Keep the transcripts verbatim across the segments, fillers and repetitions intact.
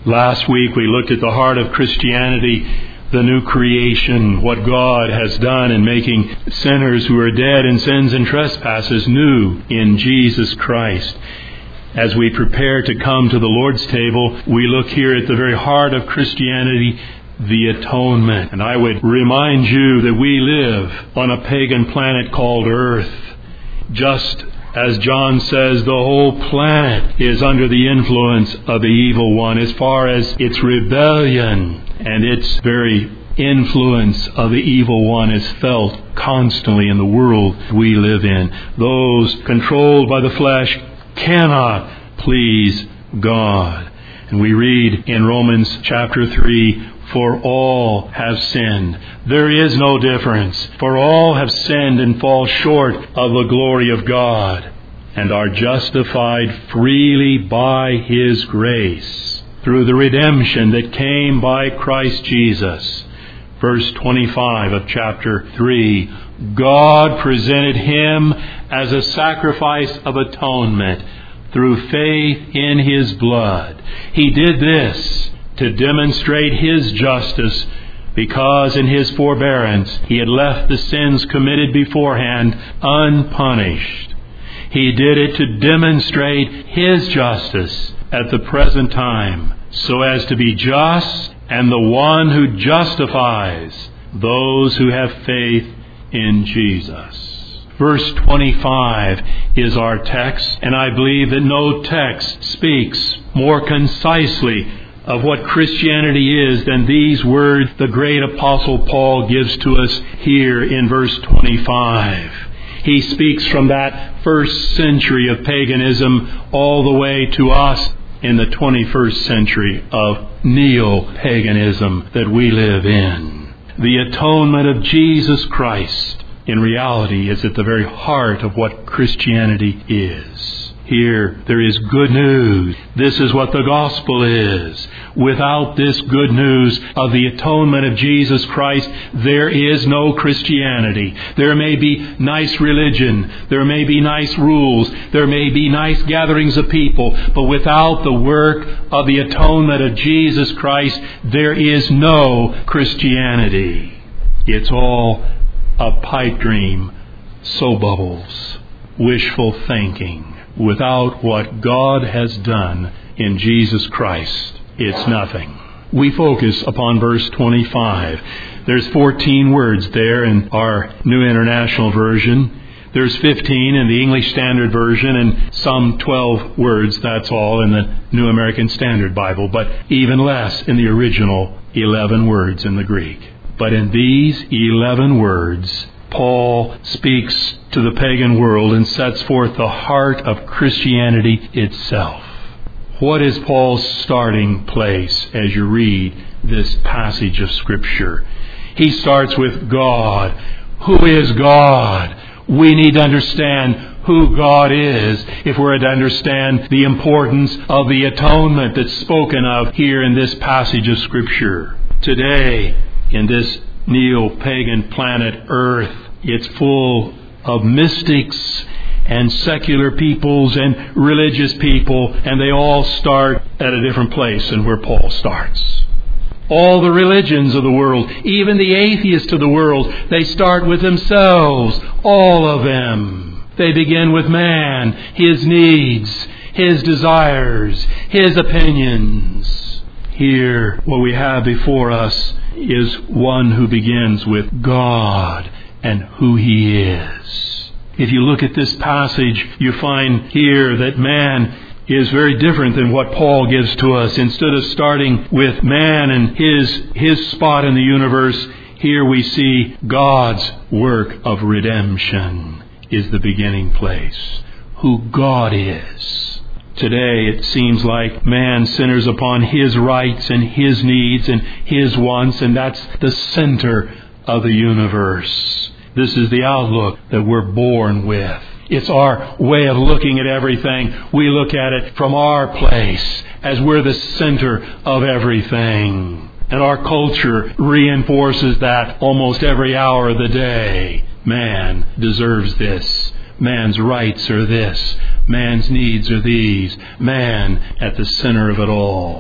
Last week we looked at the heart of Christianity, the new creation, what God has done in making sinners who are dead in sins and trespasses new in Jesus Christ. As we prepare to come to the Lord's table, we look here at the very heart of Christianity, the atonement. And I would remind you that we live on a pagan planet called Earth. Just as John says, the whole planet is under the influence of the evil one as far as its rebellion and its very influence of the evil one is felt constantly in the world we live in. Those controlled by the flesh cannot please God. And we read in Romans chapter three, for all have sinned. There is no difference. For all have sinned and fall short of the glory of God, and are justified freely by His grace through the redemption that came by Christ Jesus. Verse twenty-five of chapter three, God presented Him as a sacrifice of atonement through faith in His blood. He did this to demonstrate His justice, because in His forbearance He had left the sins committed beforehand unpunished. He did it to demonstrate His justice at the present time, so as to be just and the one who justifies those who have faith in Jesus. Verse twenty-five is our text, and I believe that no text speaks more concisely of what Christianity is than these words the great Apostle Paul gives to us here in verse twenty-five. He speaks from that first century of paganism all the way to us in the twenty-first century of neo-paganism that we live in. The atonement of Jesus Christ, in reality, is at the very heart of what Christianity is. Here, there is good news. This is what the gospel is. Without this good news of the atonement of Jesus Christ, there is no Christianity. There may be nice religion. There may be nice rules. There may be nice gatherings of people. But without the work of the atonement of Jesus Christ, there is no Christianity. It's all a pipe dream, soap bubbles, wishful thinking. Without what God has done in Jesus Christ, it's nothing. We focus upon verse twenty-five. There's fourteen words there in our New International Version. There's fifteen in the English Standard Version, and some twelve words, that's all, in the New American Standard Bible, but even less in the original eleven words in the Greek. But in these eleven words, Paul speaks to the pagan world and sets forth the heart of Christianity itself. What is Paul's starting place as you read this passage of Scripture? He starts with God. Who is God? We need to understand who God is if we're to understand the importance of the atonement that's spoken of here in this passage of Scripture. Today, in this neo-pagan planet Earth, it's full of mystics and secular peoples and religious people, and they all start at a different place than where Paul starts. All the religions of the world, even the atheists of the world, they start with themselves, all of them. They begin with man, his needs, his desires, his opinions. Here, what we have before us is one who begins with God and who He is. If you look at this passage, you find here that man is very different than what Paul gives to us. Instead of starting with man and his, his spot in the universe, here we see God's work of redemption is the beginning place. Who God is. Today it seems like man centers upon his rights and his needs and his wants, and that's the center of the universe. This is the outlook that we're born with. It's our way of looking at everything. We look at it from our place as we're the center of everything. And our culture reinforces that almost every hour of the day. Man deserves this. Man's rights are this. Man's needs are these. Man at the center of it all.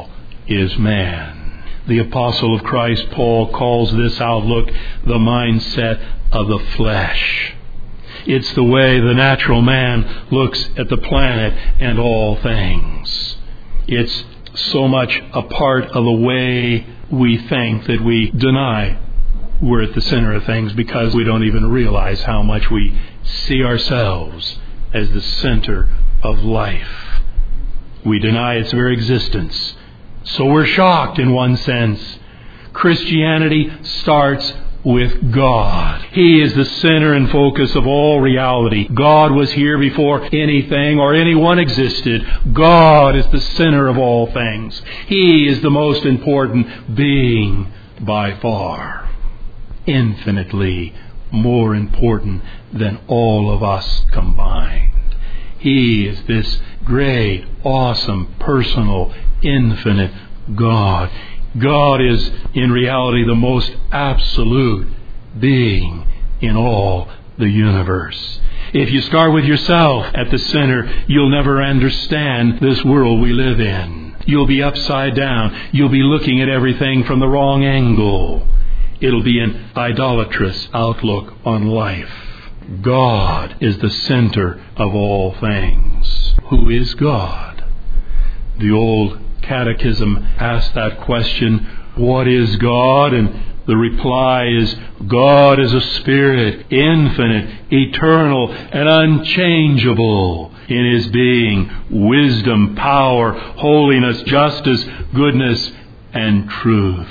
is man. The apostle of Christ, Paul, calls this outlook the mindset of the flesh. It's the way the natural man looks at the planet and all things. It's so much a part of the way we think that we deny we're at the center of things because we don't even realize how much we see ourselves as the center of life. We deny its very existence. So we're shocked in one sense. Christianity starts with God. He is the center and focus of all reality. God was here before anything or anyone existed. God is the center of all things. He is the most important being by far. Infinitely more important than all of us combined. He is this great, awesome, personal, infinite God. God is, in reality, the most absolute being in all the universe. If you start with yourself at the center, you'll never understand this world we live in. You'll be upside down. You'll be looking at everything from the wrong angle. It'll be an idolatrous outlook on life. God is the center of all things. Who is God? The old Catechism asks that question, what is God? And the reply is, God is a spirit, infinite, eternal, and unchangeable in His being, wisdom, power, holiness, justice, goodness, and truth.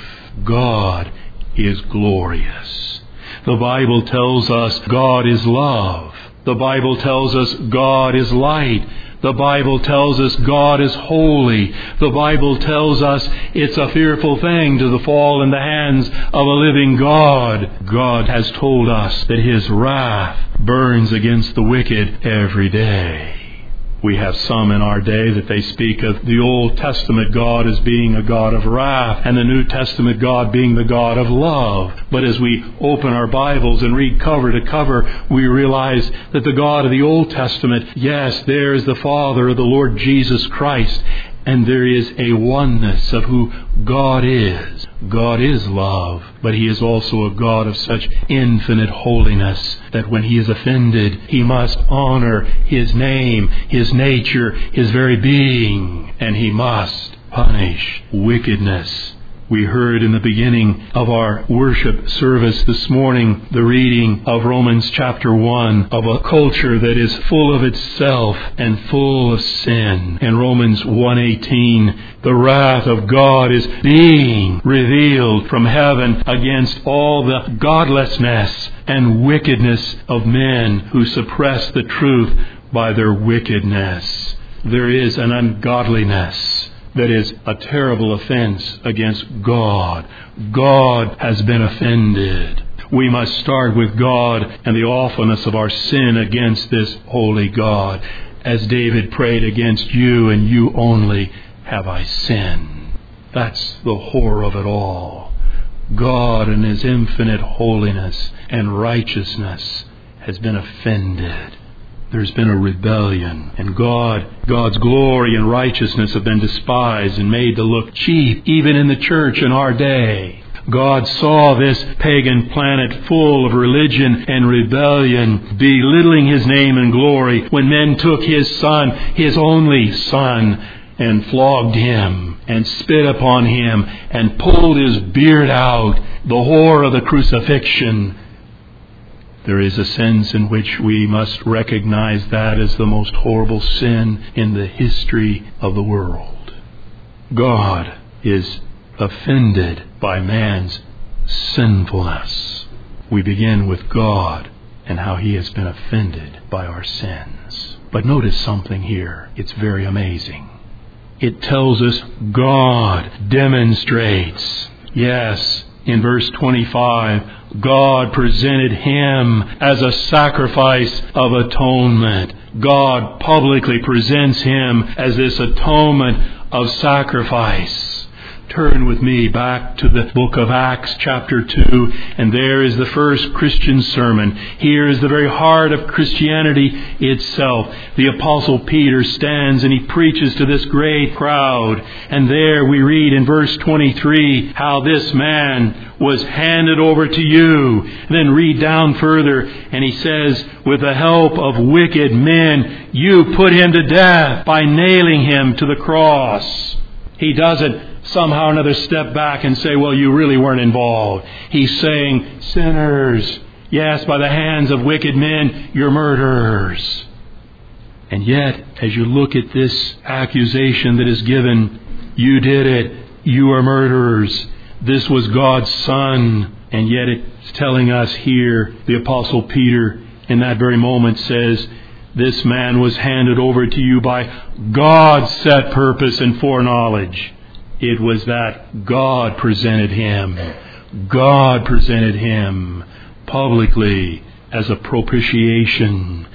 God is glorious. The Bible tells us God is love. The Bible tells us God is light. The Bible tells us God is holy. The Bible tells us it's a fearful thing to fall in the hands of a living God. God has told us that His wrath burns against the wicked every day. We have some in our day that they speak of the Old Testament God as being a God of wrath and the New Testament God being the God of love. But as we open our Bibles and read cover to cover, we realize that the God of the Old Testament, yes, there is the Father of the Lord Jesus Christ, and there is a oneness of who God is. God is love, but He is also a God of such infinite holiness that when He is offended, He must honor His name, His nature, His very being, and He must punish wickedness. We heard in the beginning of our worship service this morning the reading of Romans chapter one of a culture that is full of itself and full of sin. In Romans one eighteen, the wrath of God is being revealed from heaven against all the godlessness and wickedness of men who suppress the truth by their wickedness. There is an ungodliness that is a terrible offense against God. God has been offended. We must start with God and the awfulness of our sin against this holy God. As David prayed, against you and you only have I sinned. That's the horror of it all. God in His infinite holiness and righteousness has been offended. There's been a rebellion, and God, God's glory and righteousness have been despised and made to look cheap, even in the church in our day. God saw this pagan planet full of religion and rebellion, belittling His name and glory when men took His Son, His only Son, and flogged Him and spit upon Him and pulled His beard out, the horror of the crucifixion. There is a sense in which we must recognize that as the most horrible sin in the history of the world. God is offended by man's sinfulness. We begin with God and how He has been offended by our sins. But notice something here. It's very amazing. It tells us God demonstrates. Yes, in verse twenty-five, God presented Him as a sacrifice of atonement. God publicly presents Him as this atonement of sacrifice. Turn with me back to the book of Acts chapter two, and there is the first Christian sermon. Here is the very heart of Christianity itself. The Apostle Peter stands and he preaches to this great crowd, and there we read in verse twenty-three how this man was handed over to you. And then read down further, and he says, with the help of wicked men, you put him to death by nailing him to the cross. He doesn't somehow another step back and say, well, you really weren't involved. He's saying, sinners, yes, by the hands of wicked men, you're murderers. And yet, as you look at this accusation that is given, you did it, you are murderers. This was God's Son. And yet it's telling us here, the Apostle Peter in that very moment says, this man was handed over to you by God's set purpose and foreknowledge. It was that God presented him. God presented him publicly as a propitiation.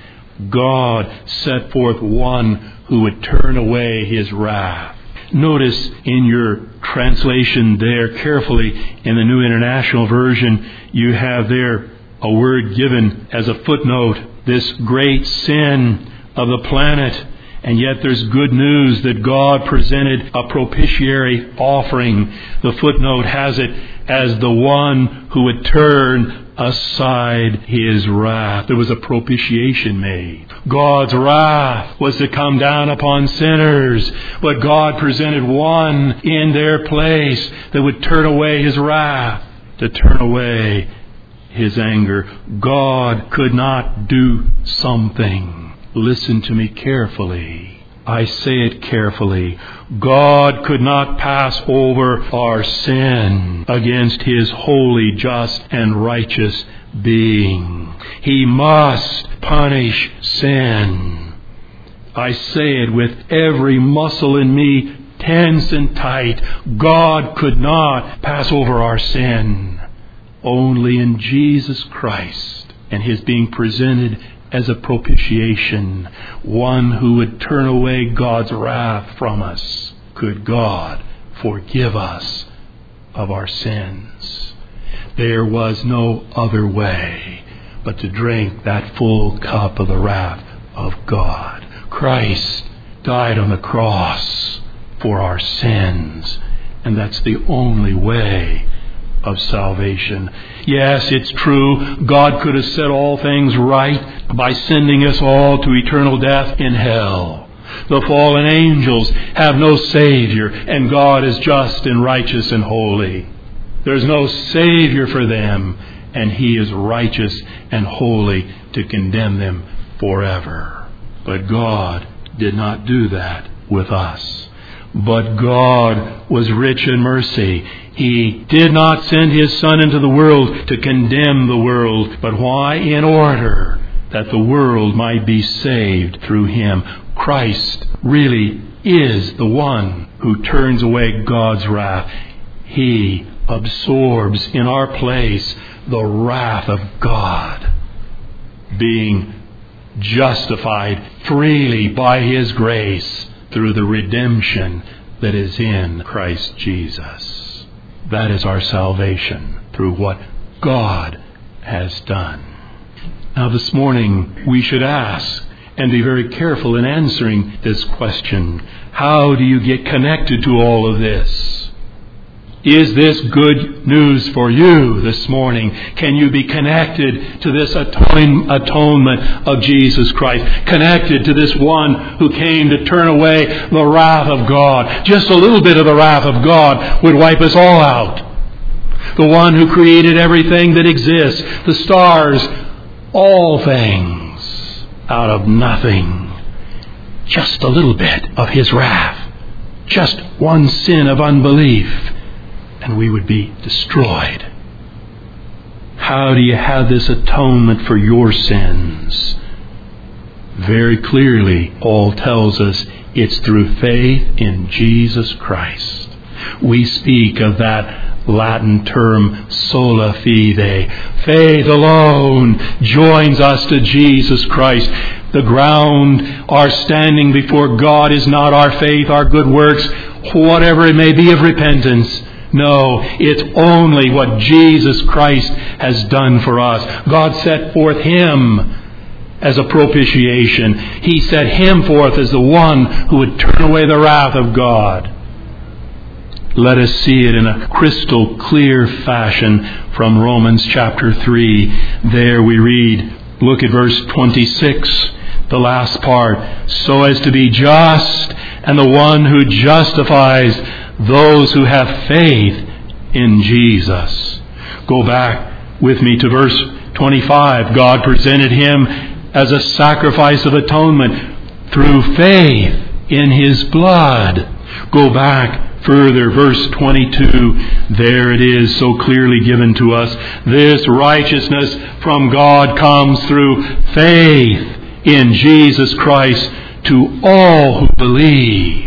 God set forth one who would turn away his wrath. Notice in your translation there carefully in the New International Version, you have there a word given as a footnote, this great sin of the planet. And yet there's good news that God presented a propitiatory offering. The footnote has it as the one who would turn aside his wrath. There was a propitiation made. God's wrath was to come down upon sinners, but God presented one in their place that would turn away his wrath, to turn away his anger. God could not do something. Listen to me carefully. I say it carefully. God could not pass over our sin against his holy, just, and righteous being. He must punish sin. I say it with every muscle in me tense and tight. God could not pass over our sin. Only in Jesus Christ and his being presented as a propitiation, one who would turn away God's wrath from us, could God forgive us of our sins. There was no other way but to drink that full cup of the wrath of God. Christ died on the cross for our sins, and that's the only way of salvation. Yes, it's true, God could have set all things right by sending us all to eternal death in hell. The fallen angels have no Savior, and God is just and righteous and holy. There's no Savior for them, and he is righteous and holy to condemn them forever. But God did not do that with us. But God was rich in mercy. He did not send his Son into the world to condemn the world. But why? In order that the world might be saved through him. Christ really is the one who turns away God's wrath. He absorbs in our place the wrath of God, being justified freely by his grace through the redemption that is in Christ Jesus. That is our salvation through what God has done. Now this morning we should ask and be very careful in answering this question. How do you get connected to all of this? Is this good news for you this morning? Can you be connected to this atone, atonement of Jesus Christ? Connected to this one who came to turn away the wrath of God. Just a little bit of the wrath of God would wipe us all out. The one who created everything that exists, the stars, all things, out of nothing. Just a little bit of his wrath. Just one sin of unbelief, and we would be destroyed. How do you have this atonement for your sins? Very clearly, Paul tells us it's through faith in Jesus Christ. We speak of that Latin term sola fide. Faith alone joins us to Jesus Christ. The ground our standing before God is not our faith, our good works, whatever it may be of repentance. No, it's only what Jesus Christ has done for us. God set forth Him as a propitiation. He set Him forth as the one who would turn away the wrath of God. Let us see it in a crystal clear fashion from Romans chapter three. There we read, look at verse twenty-six, the last part. So as to be just, and the one who justifies those who have faith in Jesus. Go back with me to verse twenty-five. God presented Him as a sacrifice of atonement through faith in His blood. Go back further, verse twenty-two, there it is so clearly given to us. This righteousness from God comes through faith in Jesus Christ to all who believe.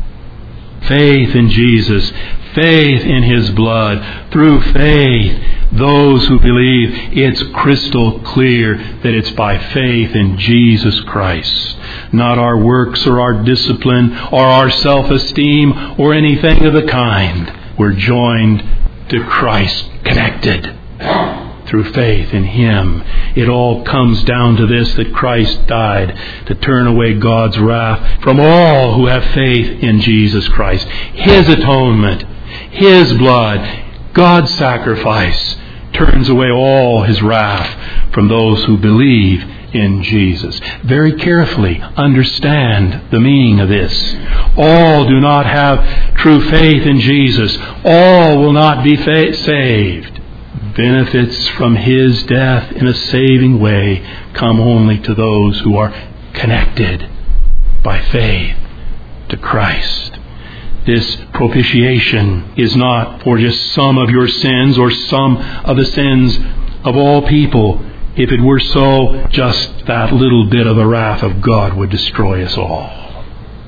Faith in Jesus, faith in His blood, through faith, those who believe. It's crystal clear that it's by faith in Jesus Christ. Not our works or our discipline or our self-esteem or anything of the kind. We're joined to Christ, connected through faith in Him. It all comes down to this, that Christ died to turn away God's wrath from all who have faith in Jesus Christ. His atonement, His blood, God's sacrifice turns away all His wrath from those who believe in Jesus. Very carefully understand the meaning of this. All do not have true faith in Jesus. All will not be fa- saved. Benefits from His death in a saving way come only to those who are connected by faith to Christ. This propitiation is not for just some of your sins or some of the sins of all people. If it were so, just that little bit of the wrath of God would destroy us all.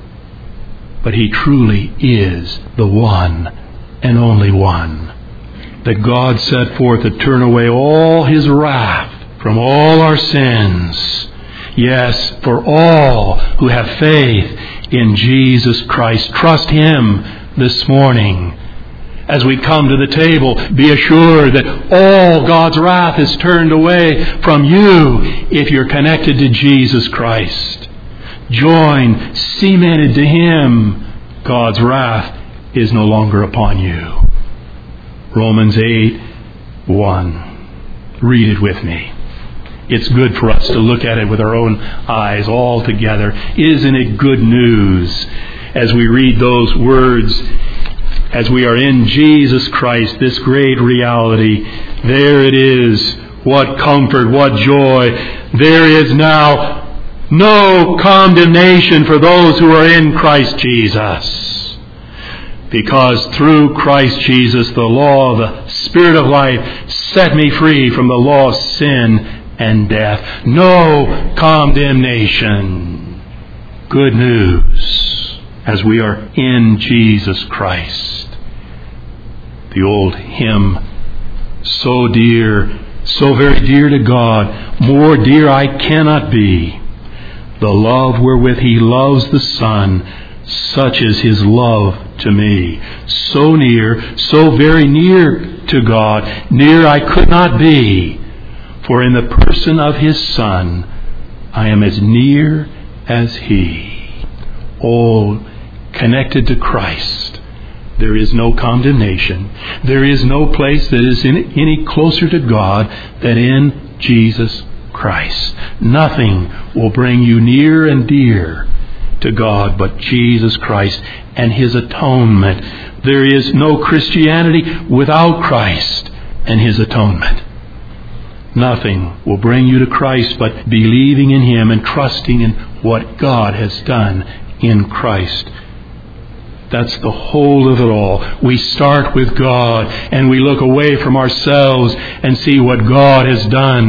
But He truly is the one and only one that God set forth to turn away all His wrath from all our sins. Yes, for all who have faith in Jesus Christ. Trust Him this morning. As we come to the table, be assured that all God's wrath is turned away from you if you're connected to Jesus Christ. Joined, cemented to Him, God's wrath is no longer upon you. Romans eight one. Read it with me. It's good for us to look at it with our own eyes all together. Isn't it good news as we read those words? As we are in Jesus Christ, this great reality, there it is. What comfort, what joy. There is now no condemnation for those who are in Christ Jesus. Because through Christ Jesus, the law of the Spirit of life set me free from the law of sin and death. No condemnation. Good news as we are in Jesus Christ. The old hymn, so dear, so very dear to God, more dear I cannot be. The love wherewith He loves the Son, such is His love to me. So near, so very near to God, near I could not be. For in the person of His Son, I am as near as He. All connected to Christ. There is no condemnation. There is no place that is in any closer to God than in Jesus Christ. Nothing will bring you near and dear to God but Jesus Christ and His atonement. There is no Christianity without Christ and His atonement. Nothing will bring you to Christ but believing in Him and trusting in what God has done in Christ. That's the whole of it all. We start with God and we look away from ourselves and see what God has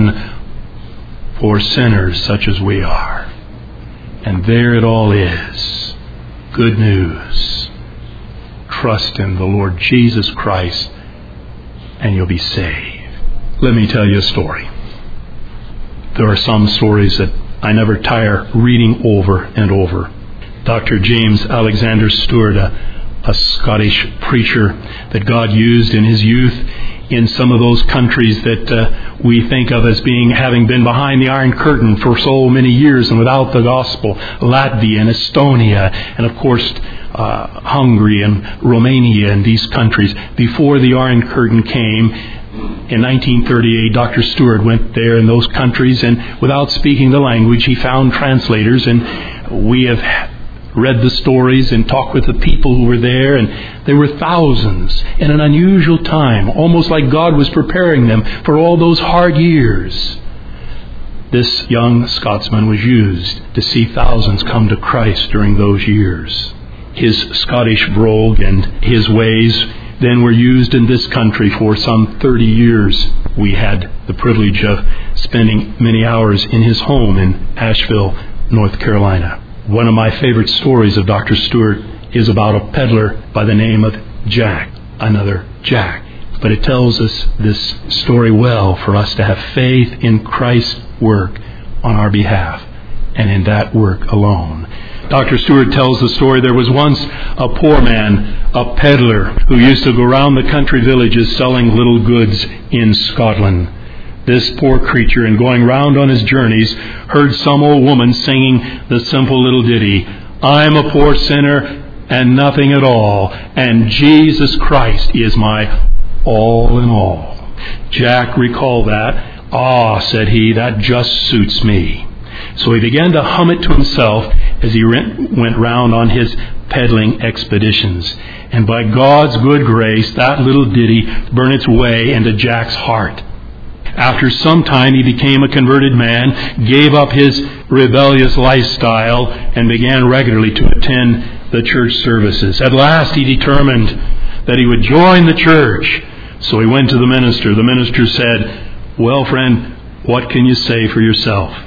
done for sinners such as we are. And there it all is. Good news. Trust in the Lord Jesus Christ and you'll be saved. Let me tell you a story. There are some stories that I never tire reading over and over. Doctor James Alexander Stewart, a, a Scottish preacher that God used in his youth in some of those countries that uh, we think of as being having been behind the Iron Curtain for so many years and without the gospel. Latvia and Estonia and of course uh, Hungary and Romania and these countries. Before the Iron Curtain came in nineteen thirty-eight, Doctor Stewart went there in those countries, and without speaking the language he found translators, and we have read the stories and talked with the people who were there, and there were thousands in an unusual time, almost like God was preparing them for all those hard years. This young Scotsman was used to see thousands come to Christ during those years. His Scottish brogue and his ways then were used in this country for some thirty years. We had the privilege of spending many hours in his home in Asheville, North Carolina. One of my favorite stories of Doctor Stewart is about a peddler by the name of Jack, another Jack. But it tells us this story well for us to have faith in Christ's work on our behalf, and in that work alone. Doctor Stewart tells the story. There was once a poor man, a peddler, who used to go around the country villages selling little goods in Scotland. This poor creature, in going round on his journeys, heard some old woman singing the simple little ditty, "I'm a poor sinner and nothing at all, and Jesus Christ is my all in all." Jack recalled that. "Ah," said he, "that just suits me." So he began to hum it to himself as he went round on his peddling expeditions. And by God's good grace, that little ditty burned its way into Jack's heart. After some time, he became a converted man, gave up his rebellious lifestyle, and began regularly to attend the church services. At last, he determined that he would join the church. So he went to the minister. The minister said, "Well, friend, what can you say for yourself?"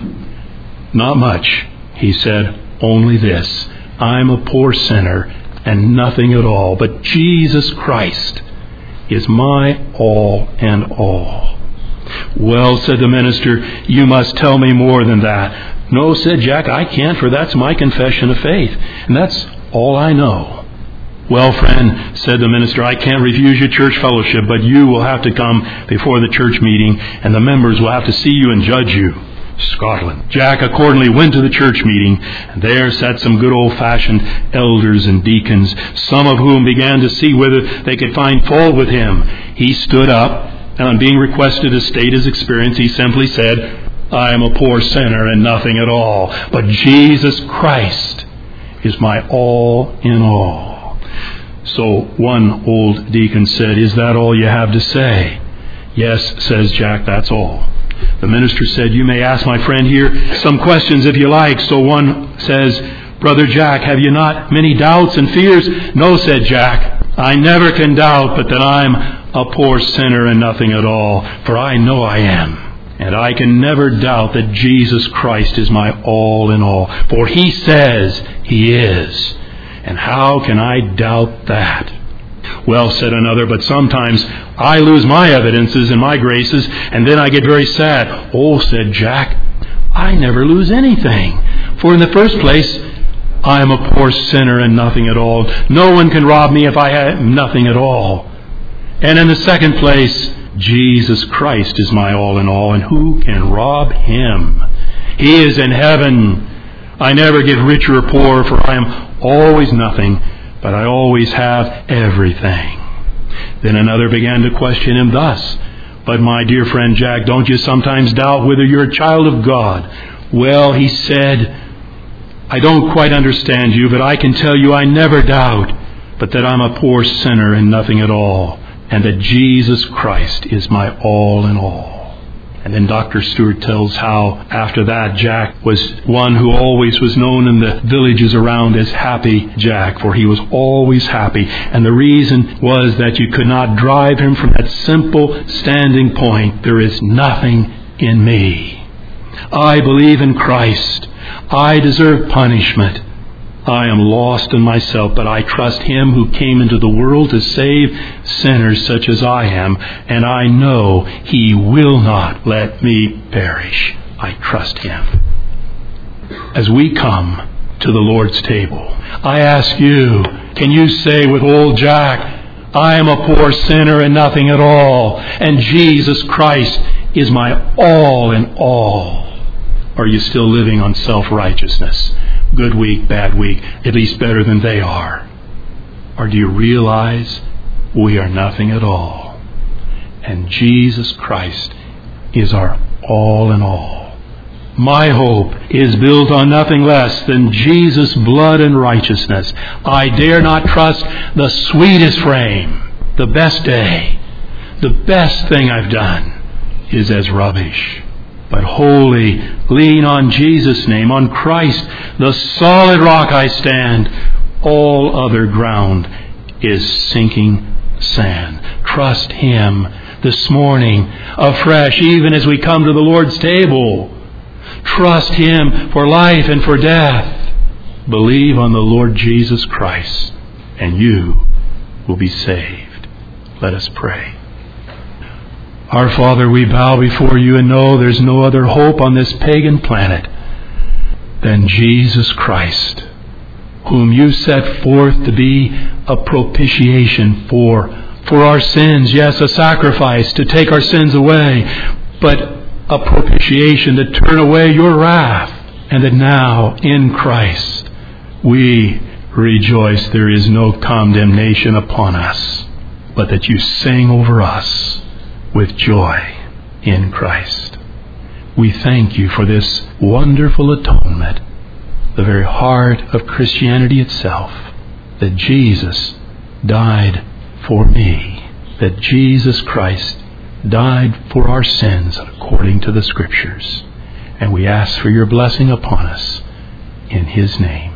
"Not much," he said, "only this. I'm a poor sinner and nothing at all, but Jesus Christ is my all and all." "Well," said the minister, "you must tell me more than that." "No," said Jack, "I can't, for that's my confession of faith, and that's all I know." "Well, friend," said the minister, "I can't refuse your church fellowship, but you will have to come before the church meeting, and the members will have to see you and judge you." Scotland. Jack accordingly went to the church meeting, and there sat some good old-fashioned elders and deacons, some of whom began to see whether they could find fault with him. He stood up, and on being requested to state his experience, he simply said, "I am a poor sinner and nothing at all, but Jesus Christ is my all in all." So one old deacon said, "Is that all you have to say?" "Yes," says Jack, "that's all." The minister said, "You may ask my friend here some questions if you like." So one says, "Brother Jack, have you not many doubts and fears?" "No," said Jack, "I never can doubt but that I'm a poor sinner and nothing at all, for I know I am. And I can never doubt that Jesus Christ is my all in all, for He says He is. And how can I doubt that?" "Well," said another, "but sometimes I lose my evidences and my graces, and then I get very sad." "Oh," said Jack, "I never lose anything. For in the first place, I am a poor sinner and nothing at all. No one can rob me if I have nothing at all. And in the second place, Jesus Christ is my all in all, and who can rob Him? He is in heaven. I never get rich or poor, for I am always nothing, but I always have everything." Then another began to question him thus, "But my dear friend Jack, don't you sometimes doubt whether you're a child of God?" "Well," he said, "I don't quite understand you, but I can tell you I never doubt but that I'm a poor sinner and nothing at all, and that Jesus Christ is my all in all." And then Doctor Stewart tells how, after that, Jack was one who always was known in the villages around as Happy Jack, for he was always happy. And the reason was that you could not drive him from that simple standing point, "There is nothing in me. I believe in Christ. I deserve punishment. I am lost in myself, but I trust Him who came into the world to save sinners such as I am, and I know He will not let me perish. I trust Him." As we come to the Lord's table, I ask you Can you say with old Jack, I am a poor sinner and nothing at all, and Jesus Christ is my all in all? Or are you still living on self-righteousness? Good week, bad week, at least better than they are. Or do you realize we are nothing at all, and Jesus Christ is our all in all? My hope is built on nothing less than Jesus' blood and righteousness. I dare not trust the sweetest frame, the best day, the best thing I've done is as rubbish. But wholly lean on Jesus' name, on Christ, the solid rock I stand. All other ground is sinking sand. Trust Him this morning afresh, even as we come to the Lord's table. Trust Him for life and for death. Believe on the Lord Jesus Christ, and you will be saved. Let us pray. Our Father, we bow before you and know there's no other hope on this pagan planet than Jesus Christ, whom you set forth to be a propitiation for, for our sins. Yes, a sacrifice to take our sins away, but a propitiation to turn away your wrath, and that now in Christ we rejoice there is no condemnation upon us, but that you sing over us with joy in Christ. We thank you for this wonderful atonement, the very heart of Christianity itself, that Jesus died for me, that Jesus Christ died for our sins according to the Scriptures. And we ask for your blessing upon us in His name.